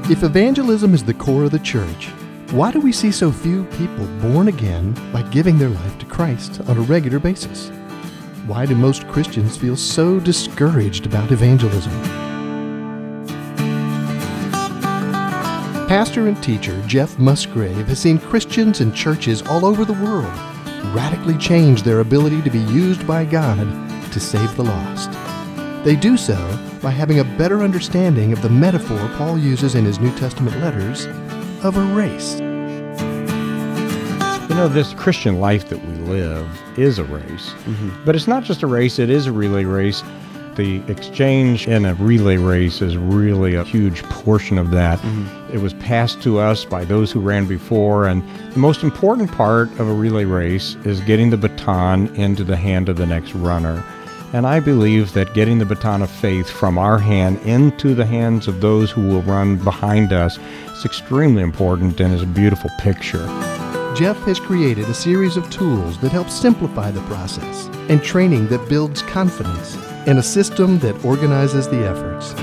If evangelism is the core of the church, why do we see so few people born again by giving their life to Christ on a regular basis? Why do most Christians feel so discouraged about evangelism? Pastor and teacher Jeff Musgrave has seen Christians and churches all over the world radically change their ability to be used by God to save the lost. They do so by having a better understanding of the metaphor Paul uses in his New Testament letters of a race. You know, this Christian life that we live is a race. But it's not just a race, it is a relay race. The exchange in a relay race is really a huge portion of that. It was passed to us by those who ran before, and the most important part of a relay race is getting the baton into the hand of the next runner. And I believe that getting the baton of faith from our hand into the hands of those who will run behind us is extremely important and is a beautiful picture. Jeff has created a series of tools that help simplify the process, and training that builds confidence, and a system that organizes the efforts.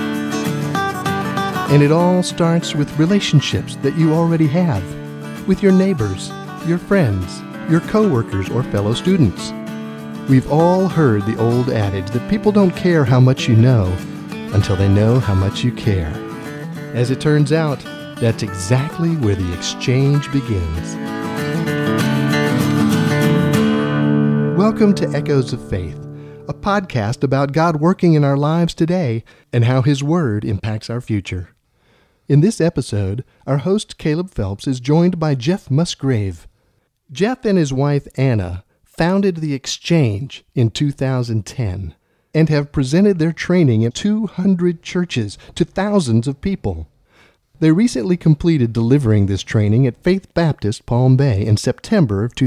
And it all starts with relationships that you already have, with your neighbors, your friends, your coworkers, or fellow students. We've all heard the old adage that people don't care how much you know until they know how much you care. As it turns out, that's exactly where the exchange begins. Welcome to Echoes of Faith, a podcast about God working in our lives today and how His Word impacts our future. In this episode, our host Caleb Phelps is joined by Jeff Musgrave. Jeff and his wife Anna founded The Exchange in 2010 and have presented their training in 200 churches to thousands of people. They recently completed delivering this training at Faith Baptist Palm Bay in September of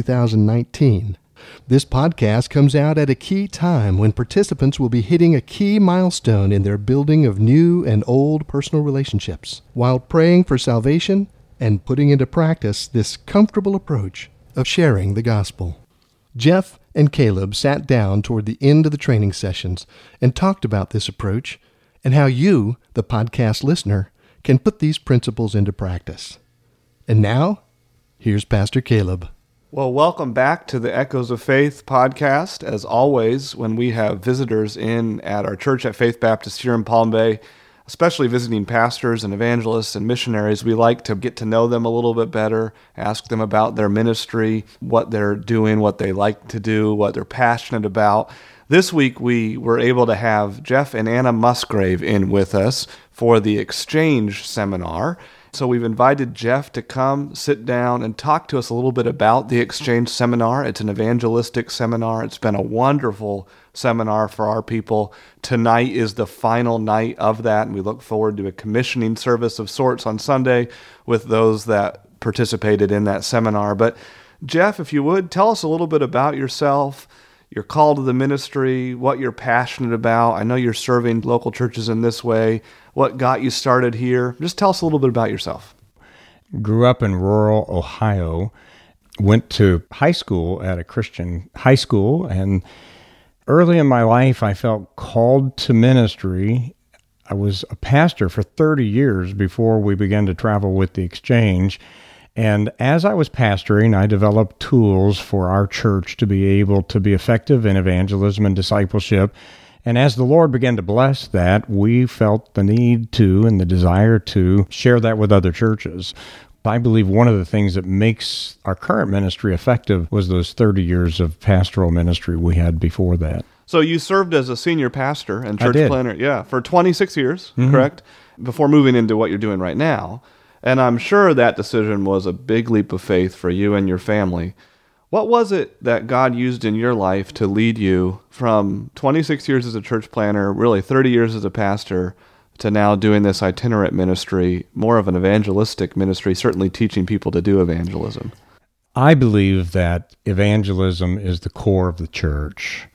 2019. This podcast comes out at a key time when participants will be hitting a key milestone in their building of new and old personal relationships, while praying for salvation and putting into practice this comfortable approach of sharing the gospel. Jeff and Caleb sat down toward the end of the training sessions and talked about this approach and how you, the podcast listener, can put these principles into practice. And now, here's Pastor Caleb. Well, welcome back to the Echoes of Faith podcast. As always, when we have visitors in at our church at Faith Baptist here in Palm Bay, especially visiting pastors and evangelists and missionaries, we like to get to know them a little bit better, ask them about their ministry, what they're doing, what they like to do, what they're passionate about. This week, we were able to have Jeff and Anna Musgrave in with us for the Exchange Seminar. So we've invited Jeff to come, sit down, and talk to us a little bit about the Exchange Seminar. It's an evangelistic seminar. It's been a wonderful seminar for our people. Tonight is the final night of that, and we look forward to a commissioning service of sorts on Sunday with those that participated in that seminar. But Jeff, if you would, tell us a little bit about yourself, your call to the ministry, what you're passionate about. I know you're serving local churches in this way. What got you started here? Just tell us a little bit about yourself. Grew up in rural Ohio, went to high school at a Christian high school, and early in my life I felt called to ministry. I was a pastor for 30 years before we began to travel with the Exchange. And as I was pastoring, I developed tools for our church to be able to be effective in evangelism and discipleship. And as the Lord began to bless that, we felt the need to and the desire to share that with other churches. I believe one of the things that makes our current ministry effective was those 30 years of pastoral ministry we had before that. So you served as a senior pastor and church planner, for 26 years, correct? Before moving into what you're doing right now. And I'm sure that decision was a big leap of faith for you and your family. What was it that God used in your life to lead you from 26 years as a church planner, really 30 years as a pastor, to now doing this itinerant ministry, more of an evangelistic ministry, certainly teaching people to do evangelism? I believe that evangelism is the core of the church.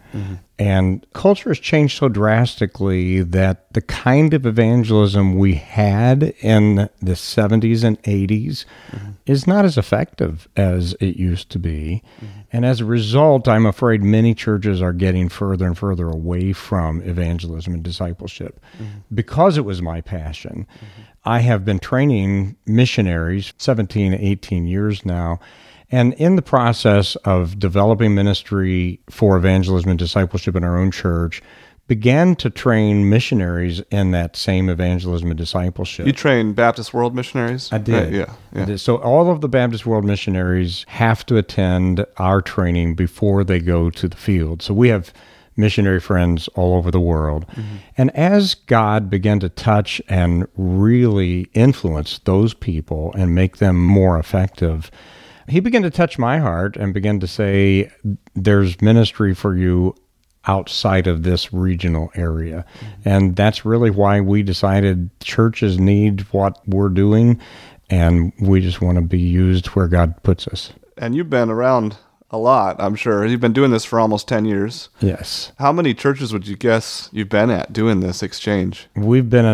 And culture has changed so drastically that the kind of evangelism we had in the 70s and 80s is not as effective as it used to be. And as a result, I'm afraid many churches are getting further and further away from evangelism and discipleship. Because it was my passion, I have been training missionaries 17, 18 years now. And in the process of developing ministry for evangelism and discipleship in our own church, began to train missionaries in that same evangelism and discipleship. You train Baptist World Missionaries? I did. Yeah. I did. So all of the Baptist World Missionaries have to attend our training before they go to the field. So we have missionary friends all over the world. And as God began to touch and really influence those people and make them more effective, He began to touch my heart and began to say, there's ministry for you outside of this regional area. And that's really why we decided churches need what we're doing, and we just want to be used where God puts us. And you've been around a lot, I'm sure. You've been doing this for almost 10 years. Yes. How many churches would you guess you've been at doing this exchange? We've been in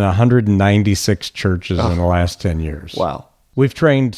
196 churches in the last 10 years. Wow. We've trained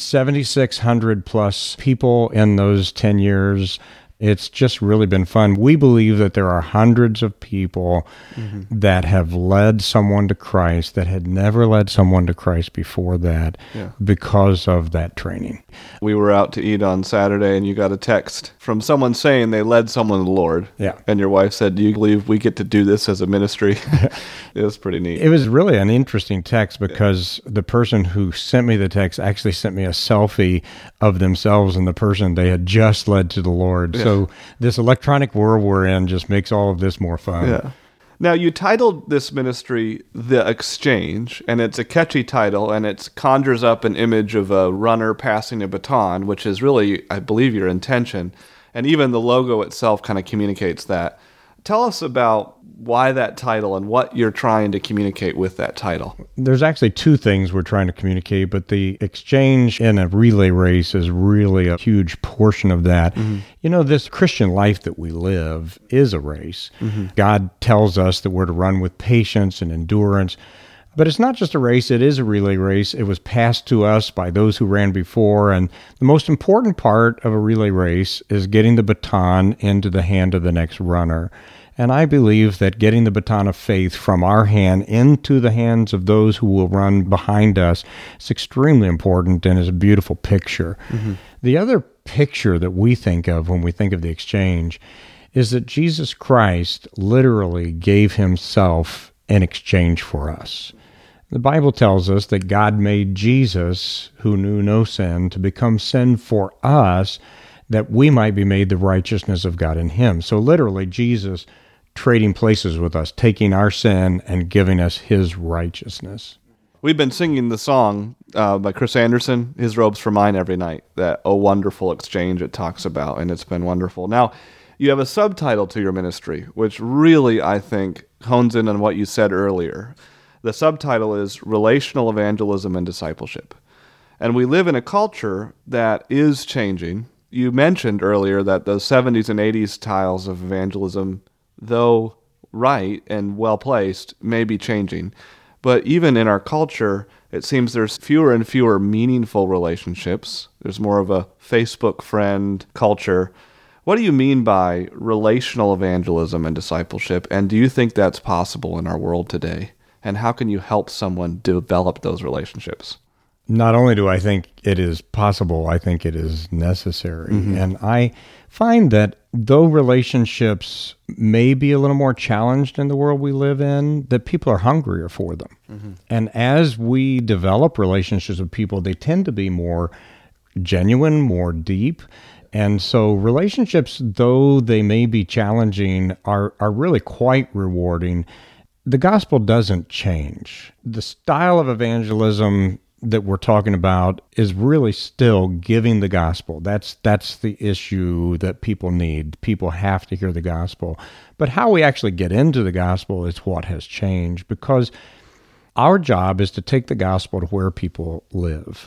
7,600 plus people in those 10 years. It's just really been fun. We believe that there are hundreds of people that have led someone to Christ that had never led someone to Christ before that because of that training. We were out to eat on Saturday, and you got a text from someone saying they led someone to the Lord. Yeah. And your wife said, do you believe we get to do this as a ministry? It was pretty neat. It was really an interesting text because the person who sent me the text actually sent me a selfie of themselves and the person they had just led to the Lord. Yeah. So this electronic world we're in just makes all of this more fun. Yeah. Now, you titled this ministry The Exchange, and it's a catchy title, and it conjures up an image of a runner passing a baton, which is really, I believe, your intention. And even the logo itself kind of communicates that. Tell us about why that title and what you're trying to communicate with that title. There's actually two things we're trying to communicate, but the exchange in a relay race is really a huge portion of that. You know, this Christian life that we live is a race. God tells us that we're to run with patience and endurance, but it's not just a race, it is a relay race. It was passed to us by those who ran before, and the most important part of a relay race is getting the baton into the hand of the next runner. And I believe that getting the baton of faith from our hand into the hands of those who will run behind us is extremely important and is a beautiful picture. The other picture that we think of when we think of the exchange is that Jesus Christ literally gave himself in exchange for us. The Bible tells us that God made Jesus, who knew no sin, to become sin for us, that we might be made the righteousness of God in him. So literally, Jesus trading places with us, taking our sin and giving us his righteousness. We've been singing the song by Chris Anderson, His Robes for Mine, every night, that "Oh Wonderful Exchange" it talks about, and it's been wonderful. Now, you have a subtitle to your ministry, which really, I think, hones in on what you said earlier. The subtitle is Relational Evangelism and Discipleship. And we live in a culture that is changing. You mentioned earlier that the 70s and 80s styles of evangelism, though right and well-placed, may be changing. But even in our culture, it seems there's fewer and fewer meaningful relationships. There's more of a Facebook friend culture. What do you mean by relational evangelism and discipleship? And do you think that's possible in our world today? And how can you help someone develop those relationships? Not only do I think it is possible, I think it is necessary. And I find that though relationships may be a little more challenged in the world we live in, that people are hungrier for them. And as we develop relationships with people, they tend to be more genuine, more deep. And so relationships, though they may be challenging, are really quite rewarding. The gospel doesn't change. The style of evangelism that we're talking about is really still giving the gospel. That's the issue that people need. People have to hear the gospel. But how we actually get into the gospel is what has changed, because our job is to take the gospel to where people live.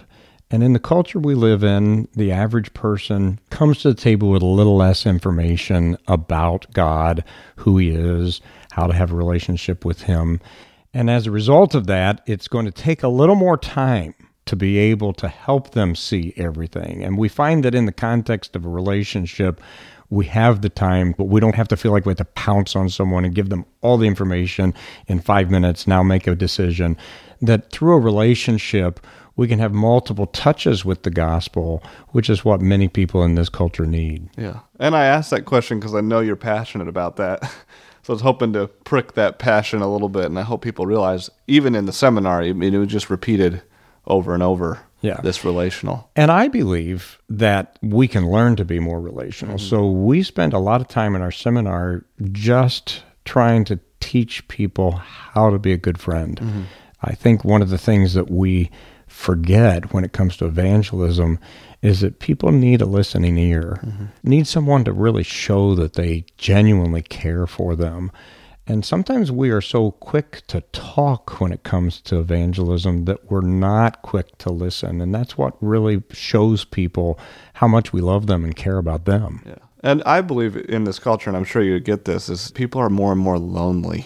And in the culture we live in, the average person comes to the table with a little less information about God, who he is, how to have a relationship with him. And as a result of that, it's going to take a little more time to be able to help them see everything. And we find that in the context of a relationship, we have the time, but we don't have to feel like we have to pounce on someone and give them all the information in 5 minutes, now make a decision. That through a relationship, we can have multiple touches with the gospel, which is what many people in this culture need. Yeah. And I asked that question because I know you're passionate about that. So I was hoping to prick that passion a little bit, and I hope people realize, even in the seminar, it was just repeated over and over, this relational. And I believe that we can learn to be more relational. Mm-hmm. So we spend a lot of time in our seminar just trying to teach people how to be a good friend. Mm-hmm. I think one of the things that we forget when it comes to evangelism is that people need a listening ear, need someone to really show that they genuinely care for them. And sometimes we are so quick to talk when it comes to evangelism that we're not quick to listen. And that's what really shows people how much we love them and care about them. Yeah. And I believe in this culture, and I'm sure you get this, is people are more and more lonely.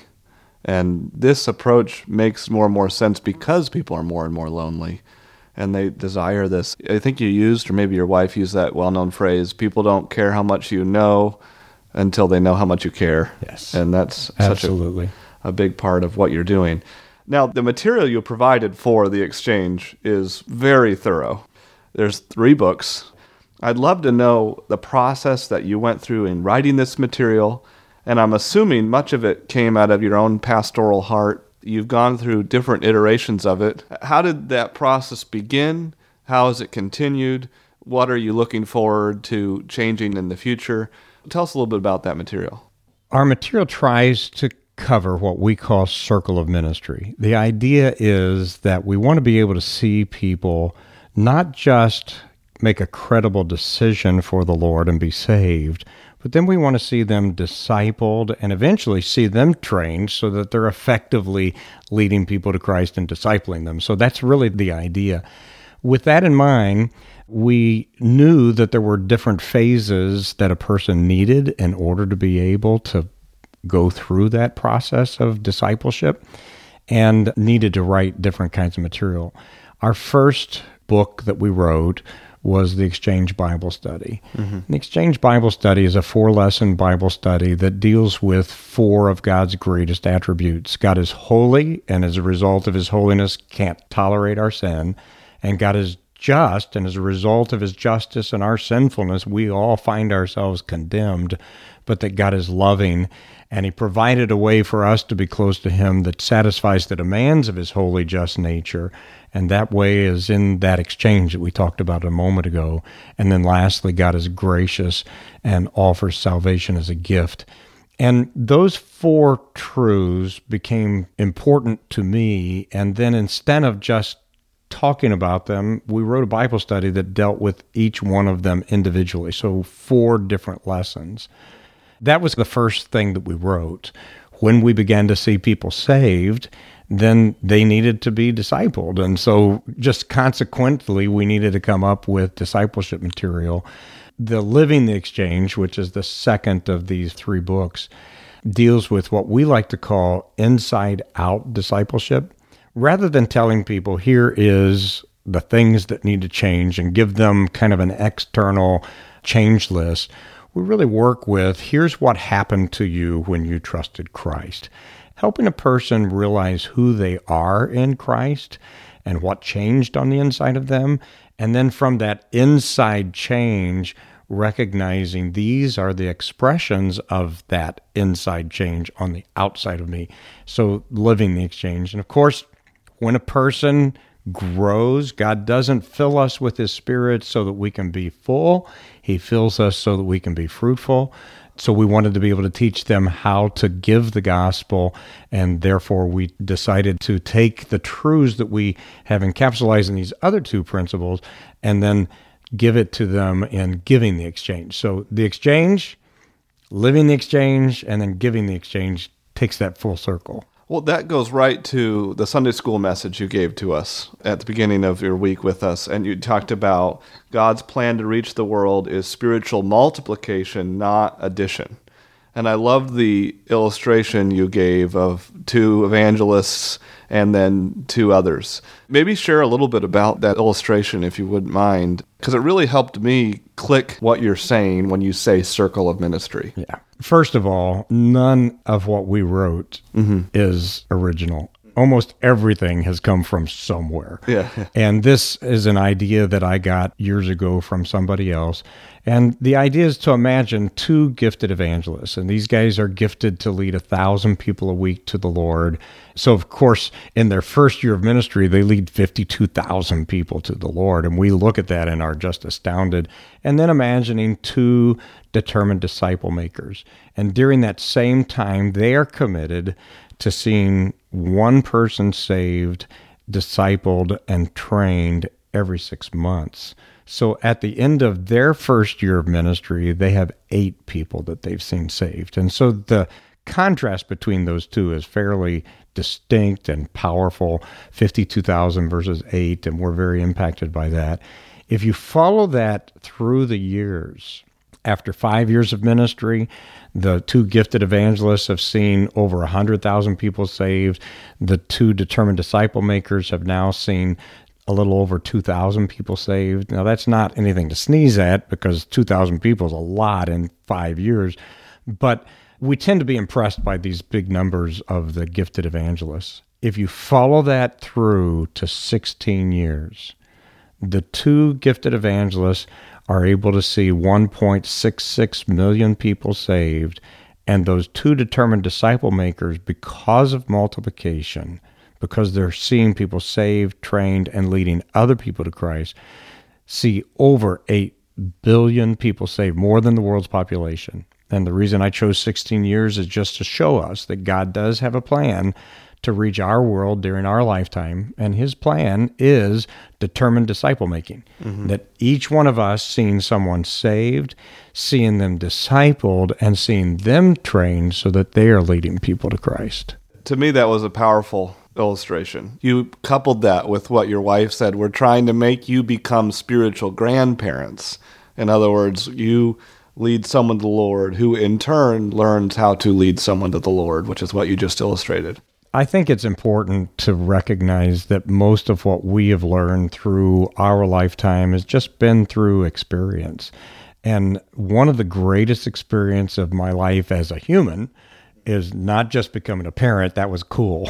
And this approach makes more and more sense because people are more and more lonely. And they desire this. I think you used, or maybe your wife used that well-known phrase, people don't care how much you know until they know how much you care. Yes. And that's absolutely such a big part of what you're doing. Now, the material you provided for the exchange is very thorough. There's 3 books. I'd love to know the process that you went through in writing this material, and I'm assuming much of it came out of your own pastoral heart. You've gone through different iterations of it. How did that process begin? How has it continued? What are you looking forward to changing in the future? Tell us a little bit about that material. Our material tries to cover what we call circle of ministry. The idea is that we want to be able to see people not just make a credible decision for the Lord and be saved, but then we want to see them discipled and eventually see them trained so that they're effectively leading people to Christ and discipling them. So that's really the idea. With that in mind, we knew that there were different phases that a person needed in order to be able to go through that process of discipleship and needed to write different kinds of material. Our first book that we wrote was the Exchange Bible Study. Mm-hmm. The Exchange Bible Study is a 4-lesson Bible study that deals with 4 of God's greatest attributes. God is holy, and as a result of his holiness, can't tolerate our sin. And God is just, and as a result of his justice and our sinfulness, we all find ourselves condemned, but that God is loving, and he provided a way for us to be close to him that satisfies the demands of his holy, just nature. And that way is in that exchange that we talked about a moment ago. And then lastly, God is gracious and offers salvation as a gift. And those 4 truths became important to me. And then instead of just talking about them, we wrote a Bible study that dealt with each one of them individually. So 4 different lessons. That was the first thing that we wrote. When we began to see people saved, then they needed to be discipled. And so just consequently, we needed to come up with discipleship material. The Living the Exchange, which is the second of these 3 books, deals with what we like to call inside-out discipleship. Rather than telling people, here is the things that need to change and give them kind of an external change list, we really work with, here's what happened to you when you trusted Christ. Helping a person realize who they are in Christ and what changed on the inside of them. And then from that inside change, recognizing these are the expressions of that inside change on the outside of me. So living the exchange. And of course, when a person grows, God doesn't fill us with his Spirit so that we can be full. He fills us so that we can be fruitful. So we wanted to be able to teach them how to give the gospel, and therefore we decided to take the truths that we have encapsulated in these other 2 principles and then give it to them in giving the exchange. So the exchange, living the exchange, and then giving the exchange takes that full circle. Well, that goes right to the Sunday school message you gave to us at the beginning of your week with us. And you talked about God's plan to reach the world is spiritual multiplication, not addition. And I love the illustration you gave of 2 evangelists and then 2 others. Maybe share a little bit about that illustration, if you wouldn't mind, because it really helped me click what you're saying when you say circle of ministry. Yeah. First of all, none of what we wrote is original. Almost everything has come from somewhere. Yeah. And this is an idea that I got years ago from somebody else. And the idea is to imagine 2 gifted evangelists. And these guys are gifted to lead 1,000 people a week to the Lord. So, of course, in their first year of ministry, they lead 52,000 people to the Lord. And we look at that and are just astounded. And then imagining 2 determined disciple makers. And during that same time, they are committed to seeing 1 person saved, discipled, and trained every 6 months. So at the end of their first year of ministry, they have 8 people that they've seen saved. And so the contrast between those 2 is fairly distinct and powerful, 52,000 versus 8, and we're very impacted by that. If you follow that through the years, after 5 years of ministry, the 2 gifted evangelists have seen over 100,000 people saved. The 2 determined disciple makers have now seen a little over 2,000 people saved. Now, that's not anything to sneeze at because 2,000 people is a lot in 5 years. But we tend to be impressed by these big numbers of the gifted evangelists. If you follow that through to 16 years, the 2 gifted evangelists are able to see 1.66 million people saved, and those 2 determined disciple makers, because of multiplication, because they're seeing people saved, trained, and leading other people to Christ, see over 8 billion people saved, more than the world's population. And the reason I chose 16 years is just to show us that God does have a plan to reach our world during our lifetime, and his plan is determined disciple making. That each one of us seeing someone saved, seeing them discipled, and seeing them trained so that they are leading people to Christ. To me, that was a powerful illustration. You coupled that with what your wife said, we're trying to make you become spiritual grandparents. In other words, you lead someone to the Lord who in turn learns how to lead someone to the Lord, which is what you just illustrated. I think it's important to recognize that most of what we have learned through our lifetime has just been through experience. And one of the greatest experiences of my life as a human is not just becoming a parent, that was cool,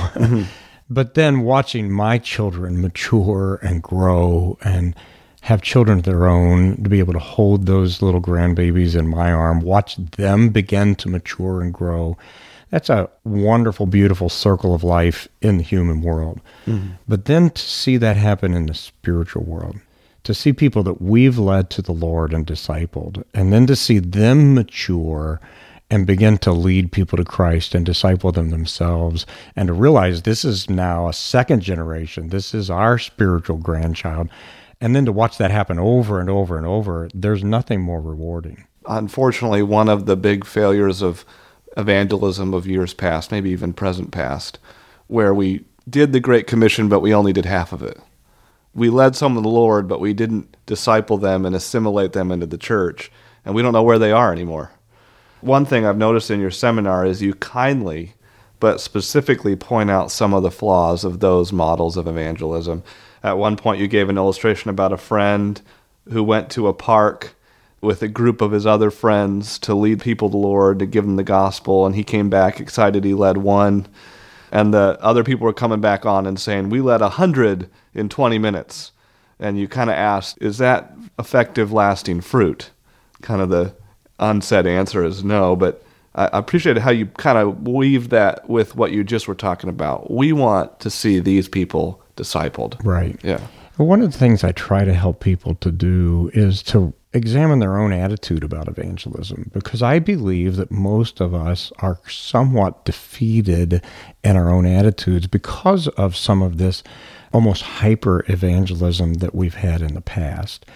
but then watching my children mature and grow and have children of their own, to be able to hold those little grandbabies in my arm, watch them begin to mature and grow. That's a wonderful, beautiful circle of life in the human world. But then to see that happen in the spiritual world, to see people that we've led to the Lord and discipled, and then to see them mature and begin to lead people to Christ and disciple them themselves, and to realize this is now a second generation. This is our spiritual grandchild. And then to watch that happen over and over and over, there's nothing more rewarding. Unfortunately, one of the big failures of evangelism of years past, maybe even present past, where we did the Great Commission, but we only did half of it. We led some to the Lord, but we didn't disciple them and assimilate them into the church, and we don't know where they are anymore. One thing I've noticed in your seminar is you kindly, but specifically point out some of the flaws of those models of evangelism. At one point, you gave an illustration about a friend who went to a park with a group of his other friends to lead people to the Lord, to give them the gospel, and he came back excited he led one, and the other people were coming back on and saying, we led 100 in 20 minutes. And you kind of asked, is that effective, lasting fruit? Kind of the unsaid answer is no, but I appreciate how you kind of weave that with what you just were talking about. We want to see these people discipled. Right. Yeah. One of the things I try to help people to do is to examine their own attitude about evangelism, because I believe that most of us are somewhat defeated in our own attitudes because of some of this almost hyper evangelism that we've had in the past.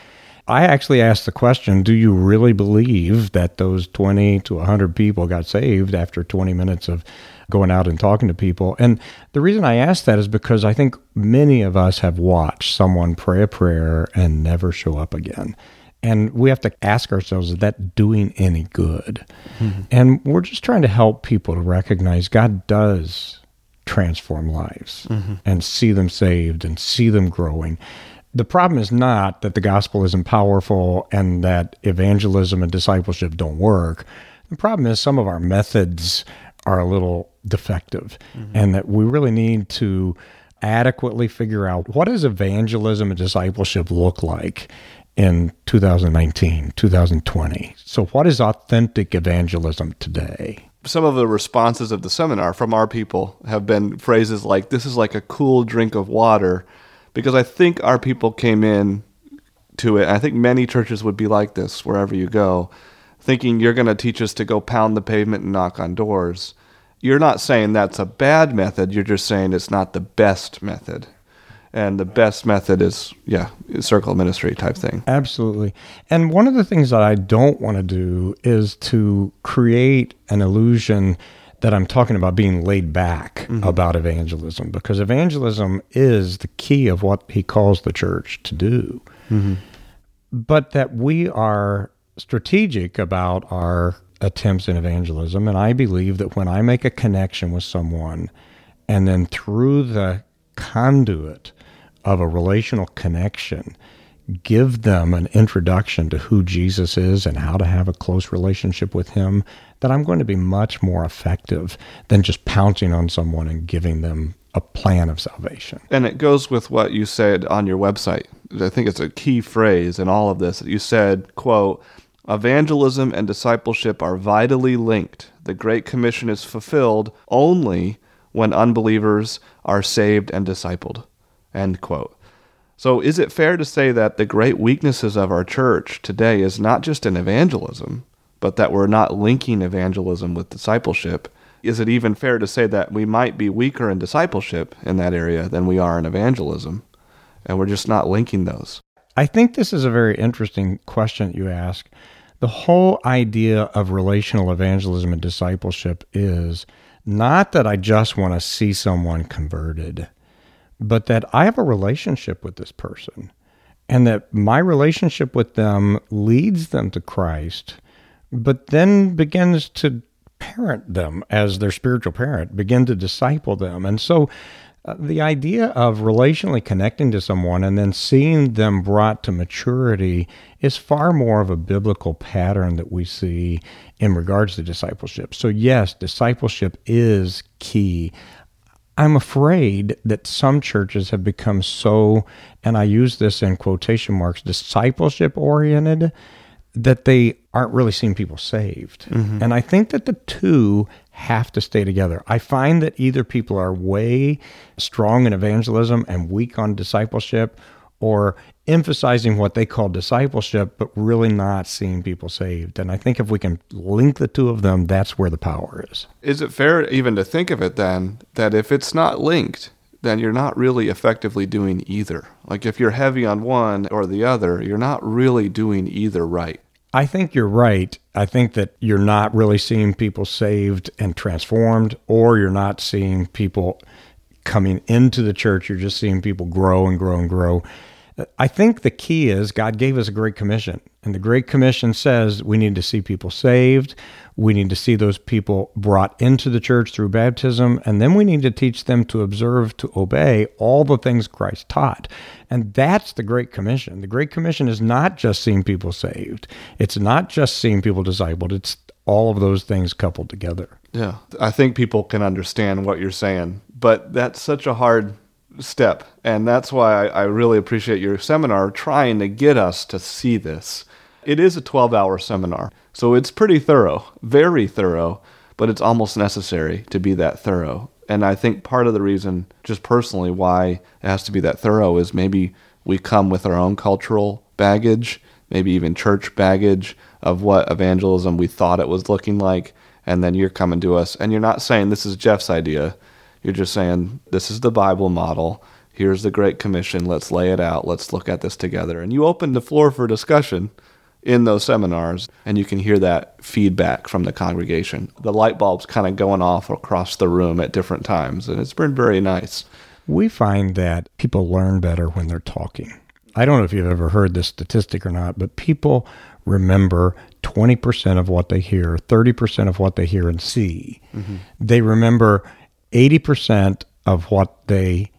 I actually asked the question, do you really believe that those 20 to 100 people got saved after 20 minutes of going out and talking to people? And the reason I asked that is because I think many of us have watched someone pray a prayer and never show up again. And we have to ask ourselves, is that doing any good? Mm-hmm. And we're just trying to help people to recognize God does transform lives and see them saved and see them growing. The problem is not that the gospel isn't powerful and that evangelism and discipleship don't work. The problem is some of our methods are a little defective and that we really need to adequately figure out, what does evangelism and discipleship look like in 2019, 2020? So what is authentic evangelism today? Some of the responses of the seminar from our people have been phrases like, this is like a cool drink of water, because I think our people came in to it. I think many churches would be like this wherever you go, thinking you're going to teach us to go pound the pavement and knock on doors. You're not saying that's a bad method. You're just saying it's not the best method. And the best method is, circle ministry type thing. Absolutely. And one of the things that I don't want to do is to create an illusion that I'm talking about being laid back about evangelism, because evangelism is the key of what he calls the church to do. But that we are strategic about our attempts in evangelism. And I believe that when I make a connection with someone, and then through the conduit of a relational connection, give them an introduction to who Jesus is and how to have a close relationship with him, that I'm going to be much more effective than just pouncing on someone and giving them a plan of salvation. And it goes with what you said on your website. I think it's a key phrase in all of this. You said, quote, evangelism and discipleship are vitally linked. The Great Commission is fulfilled only when unbelievers are saved and discipled, end quote. So is it fair to say that the great weaknesses of our church today is not just in evangelism, but that we're not linking evangelism with discipleship? Is it even fair to say that we might be weaker in discipleship in that area than we are in evangelism, and we're just not linking those? I think this is a very interesting question that you ask. The whole idea of relational evangelism and discipleship is not that I just want to see someone converted, but that I have a relationship with this person, and that my relationship with them leads them to Christ, but then begins to parent them as their spiritual parent, begin to disciple them. And so the idea of relationally connecting to someone and then seeing them brought to maturity is far more of a biblical pattern that we see in regards to discipleship. So yes, discipleship is key. I'm afraid that some churches have become so, and I use this in quotation marks, discipleship-oriented, that they aren't really seeing people saved. And I think that the two have to stay together. I find that either people are way strong in evangelism and weak on discipleship, or emphasizing what they call discipleship, but really not seeing people saved. And I think if we can link the two of them, that's where the power is. Is it fair even to think of it then, that if it's not linked, then you're not really effectively doing either? Like if you're heavy on one or the other, you're not really doing either right. I think you're right. I think that you're not really seeing people saved and transformed, or you're not seeing people coming into the church. You're just seeing people grow and grow and grow. I think the key is God gave us a Great Commission, and the Great Commission says we need to see people saved. We need to see those people brought into the church through baptism, and then we need to teach them to observe, to obey all the things Christ taught. And that's the Great Commission. The Great Commission is not just seeing people saved. It's not just seeing people discipled. It's all of those things coupled together. Yeah, I think people can understand what you're saying, but that's such a hard step. And that's why I really appreciate your seminar trying to get us to see this. It is a 12-hour seminar, so it's pretty thorough, very thorough, but it's almost necessary to be that thorough. And I think part of the reason, just personally, why it has to be that thorough is maybe we come with our own cultural baggage, maybe even church baggage of what evangelism we thought it was looking like, and then you're coming to us, and you're not saying this is Jeff's idea. You're just saying, this is the Bible model. Here's the Great Commission. Let's lay it out. Let's look at this together. And you open the floor for discussion in those seminars, and you can hear that feedback from the congregation. The light bulbs kind of going off across the room at different times, and it's been very nice. We find that people learn better when they're talking. I don't know if you've ever heard this statistic or not, but people remember 20% of what they hear, 30% of what they hear and see. Mm-hmm. They remember 80% of what they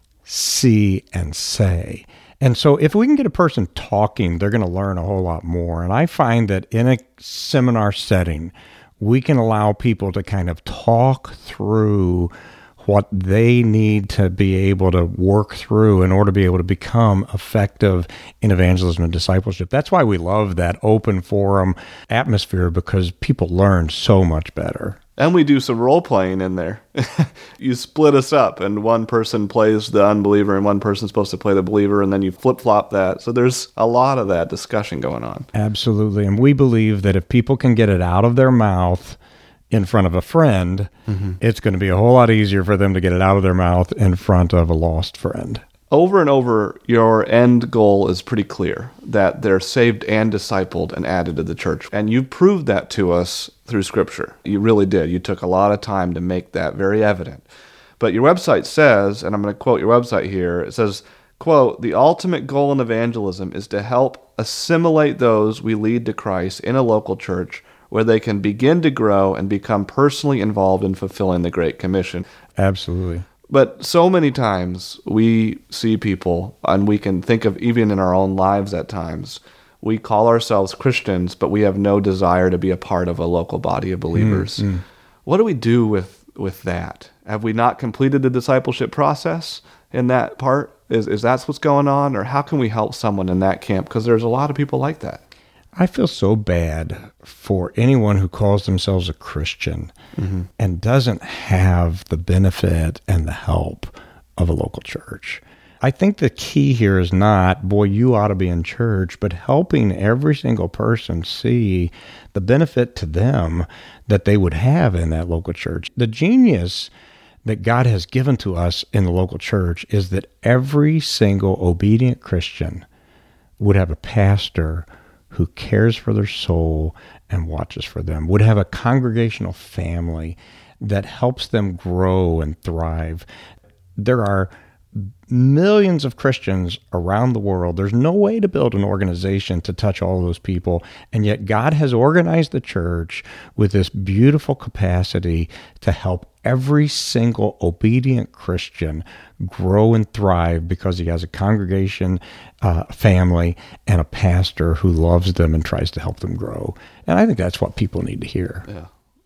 see and say. And so if we can get a person talking, they're going to learn a whole lot more. And I find that in a seminar setting, we can allow people to kind of talk through what they need to be able to work through in order to be able to become effective in evangelism and discipleship. That's why we love that open forum atmosphere, because people learn so much better. And we do some role-playing in there. You split us up, and one person plays the unbeliever, and one person's supposed to play the believer, and then you flip-flop that. So there's a lot of that discussion going on. Absolutely. And we believe that if people can get it out of their mouth in front of a friend, it's going to be a whole lot easier for them to get it out of their mouth in front of a lost friend. Over and over, your end goal is pretty clear, that they're saved and discipled and added to the church. And you proved that to us through Scripture. You really did. You took a lot of time to make that very evident. But your website says, and I'm going to quote your website here, it says, quote, "The ultimate goal in evangelism is to help assimilate those we lead to Christ in a local church where they can begin to grow and become personally involved in fulfilling the Great Commission." Absolutely. But so many times we see people, and we can think of even in our own lives at times, we call ourselves Christians, but we have no desire to be a part of a local body of believers. What do we do with that? Have we not completed the discipleship process in that part? Is that what's going on? Or how can we help someone in that camp? Because there's a lot of people like that. I feel so bad for anyone who calls themselves a Christian and doesn't have the benefit and the help of a local church. I think the key here is not, boy, you ought to be in church, but helping every single person see the benefit to them that they would have in that local church. The genius that God has given to us in the local church is that every single obedient Christian would have a pastor who cares for their soul and watches for them, would have a congregational family that helps them grow and thrive. There are millions of Christians around the world. There's no way to build an organization to touch all those people, and yet God has organized the church with this beautiful capacity to help every single obedient Christian grow and thrive because he has a congregation, family, and a pastor who loves them and tries to help them grow. And I think that's what people need to hear. Yeah.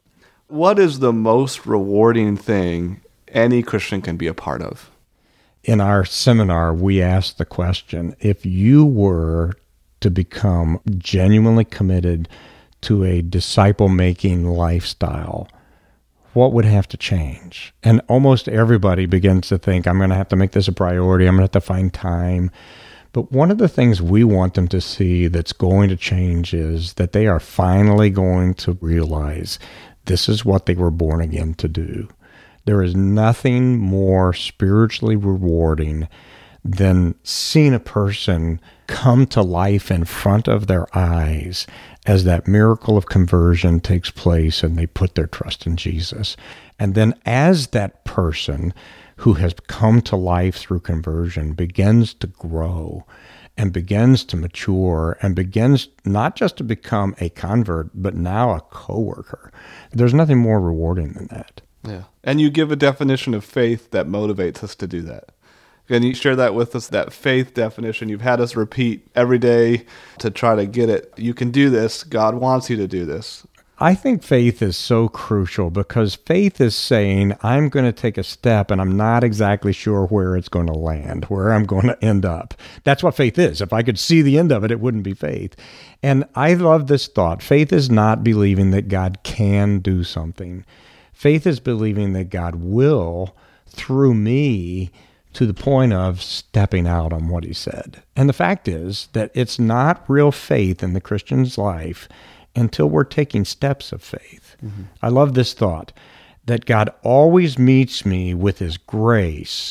What is the most rewarding thing any Christian can be a part of? In our seminar, we asked the question, if you were to become genuinely committed to a disciple-making lifestyle, what would have to change? And almost everybody begins to think, I'm going to have to make this a priority. I'm going to have to find time. But one of the things we want them to see that's going to change is that they are finally going to realize this is what they were born again to do. There is nothing more spiritually rewarding than seeing a person come to life in front of their eyes as that miracle of conversion takes place and they put their trust in Jesus. And then as that person who has come to life through conversion begins to grow and begins to mature and begins not just to become a convert, but now a coworker, there's nothing more rewarding than that. Yeah. And you give a definition of faith that motivates us to do that. Can you share that with us, that faith definition? You've had us repeat every day to try to get it. You can do this. God wants you to do this. I think faith is so crucial because faith is saying, I'm going to take a step and I'm not exactly sure where it's going to land, where I'm going to end up. That's what faith is. If I could see the end of it, it wouldn't be faith. And I love this thought. Faith is not believing that God can do something. Faith is believing that God will, through me, to the point of stepping out on what he said. And the fact is that it's not real faith in the Christian's life until we're taking steps of faith. Mm-hmm. I love this thought, that God always meets me with his grace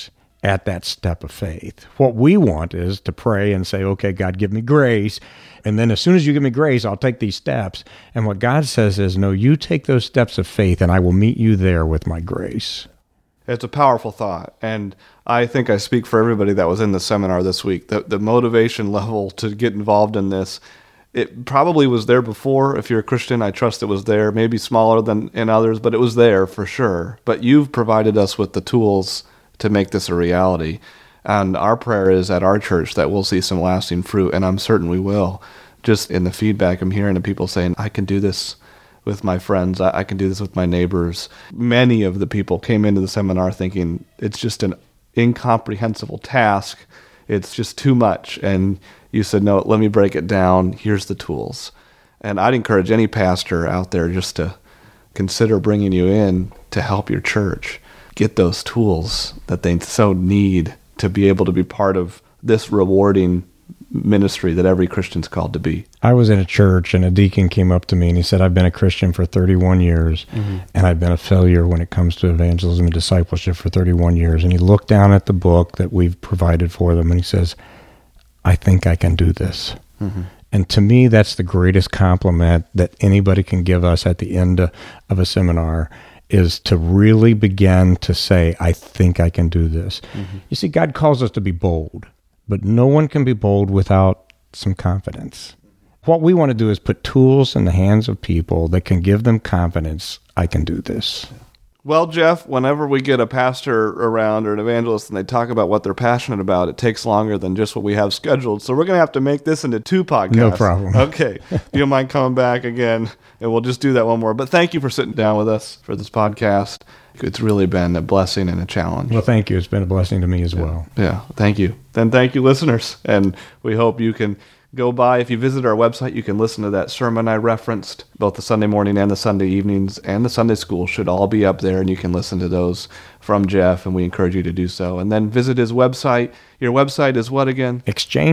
at that step of faith. What we want is to pray and say, okay, God, give me grace. And then as soon as you give me grace, I'll take these steps. And what God says is, no, you take those steps of faith and I will meet you there with my grace. It's a powerful thought. And I think I speak for everybody that was in the seminar this week. The motivation level to get involved in this, it probably was there before. If you're a Christian, I trust it was there, maybe smaller than in others, but it was there for sure. But you've provided us with the tools to make this a reality. And our prayer is at our church that we'll see some lasting fruit, and I'm certain we will. Just in the feedback I'm hearing of people saying, I can do this with my friends, I can do this with my neighbors. Many of the people came into the seminar thinking it's just an incomprehensible task. It's just too much. And you said, no, let me break it down. Here's the tools. And I'd encourage any pastor out there just to consider bringing you in to help your church get those tools that they so need to be able to be part of this rewarding ministry that every Christian's called to be. I was in a church and a deacon came up to me and he said, I've been a Christian for 31 years and I've been a failure when it comes to evangelism and discipleship for 31 years. And he looked down at the book that we've provided for them and he says, I think I can do this. And to me, that's the greatest compliment that anybody can give us at the end of a seminar, is to really begin to say, I think I can do this. You see, God calls us to be bold, but no one can be bold without some confidence. What we want to do is put tools in the hands of people that can give them confidence, I can do this. Well, Jeff, whenever we get a pastor around or an evangelist and they talk about what they're passionate about, it takes longer than just what we have scheduled. So we're going to have to make this into 2 podcasts. No problem. Okay. If you don't mind coming back again, and we'll just do that one more. But thank you for sitting down with us for this podcast. It's really been a blessing and a challenge. Well, thank you. It's been a blessing to me as well. Yeah, thank you. Then thank you, listeners. And we hope you can go by. If you visit our website, you can listen to that sermon I referenced. Both the Sunday morning and the Sunday evenings and the Sunday school should all be up there, and you can listen to those from Jeff, and we encourage you to do so. And then visit his website. Your website is what again?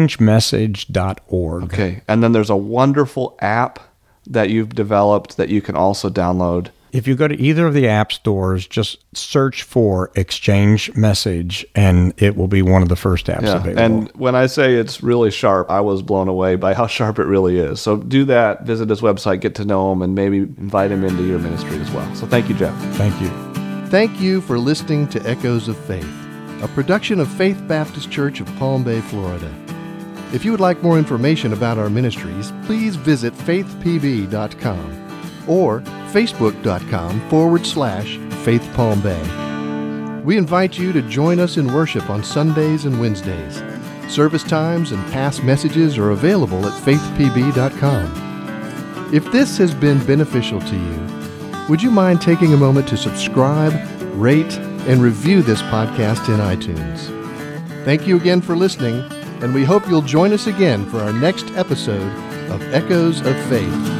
Exchangemessage.org. Okay. And then there's a wonderful app that you've developed that you can also download. If you go to either of the app stores, just search for Exchange Message, and it will be one of the first apps available. And when I say it's really sharp, I was blown away by how sharp it really is. So do that, visit his website, get to know him, and maybe invite him into your ministry as well. So thank you, Jeff. Thank you. Thank you for listening to Echoes of Faith, a production of Faith Baptist Church of Palm Bay, Florida. If you would like more information about our ministries, please visit faithpb.com. or facebook.com/Faith Palm Bay. We invite you to join us in worship on Sundays and Wednesdays. Service times and past messages are available at faithpb.com. If this has been beneficial to you, would you mind taking a moment to subscribe, rate, and review this podcast in iTunes? Thank you again for listening, and we hope you'll join us again for our next episode of Echoes of Faith.